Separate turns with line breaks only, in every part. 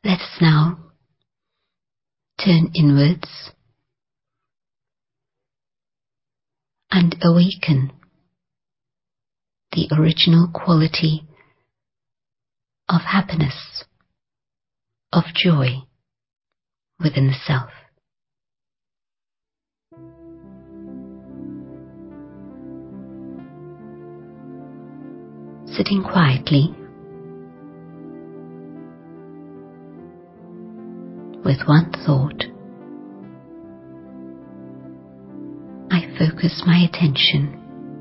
Let us now turn inwards and awaken the original quality of happiness, of joy within the self. Sitting quietly with one thought, I focus my attention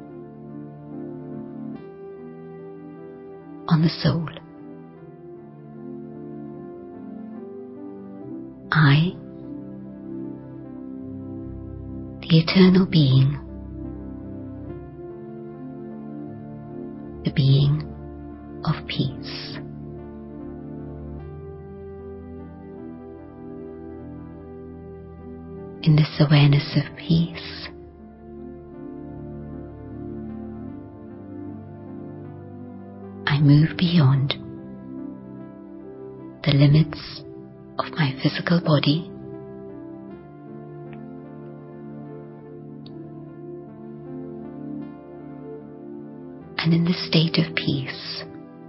on the soul. I, the eternal being, the being of peace. In this awareness of peace, I move beyond the limits of my physical body and in this state of peace,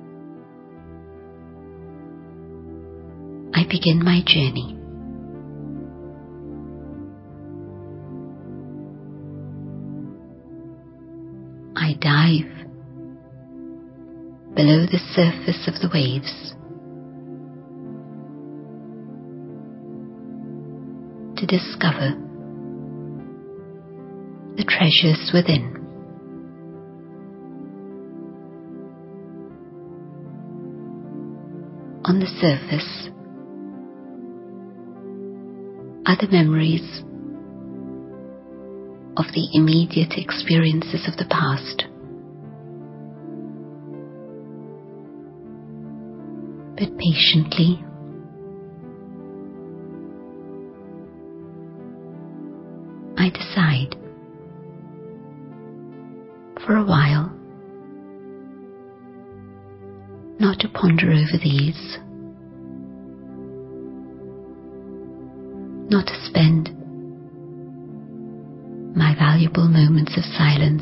I begin my journey. I dive below the surface of the waves to discover the treasures within. On the surface are the memories of the immediate experiences of the past. But patiently, I decide for a while not to ponder over these, not to spend my valuable moments of silence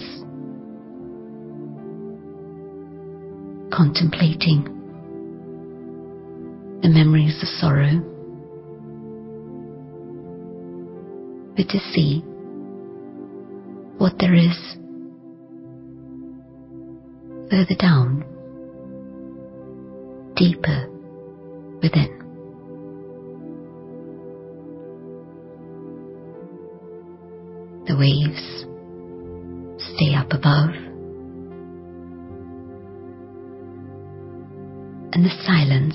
contemplating the memories of sorrow, but to see what there is further down, deeper within. The waves stay up above, and the silence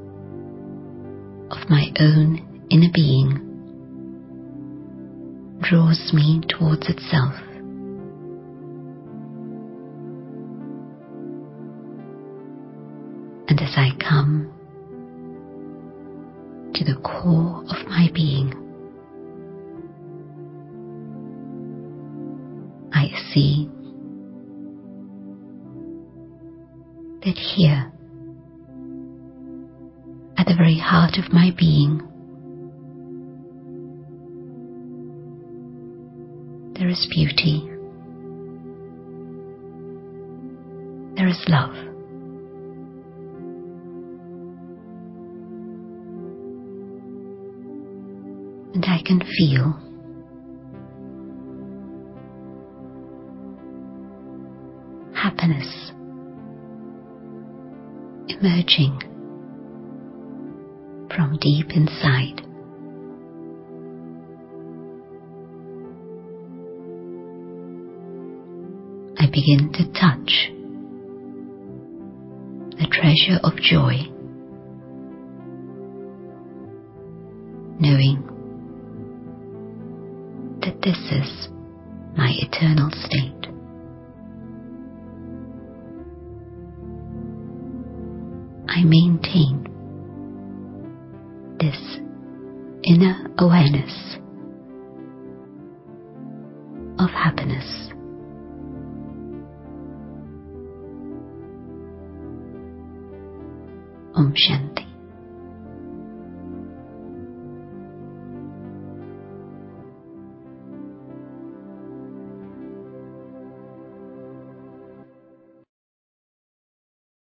of my own inner being draws me towards itself. And as I come to the core of my being, I see that here, at the very heart of my being, there is beauty, there is love. And I can feel happiness emerging from deep inside. I begin to touch the treasure of joy, knowing that this is my eternal state. I maintain this inner awareness of happiness. Om Shanti.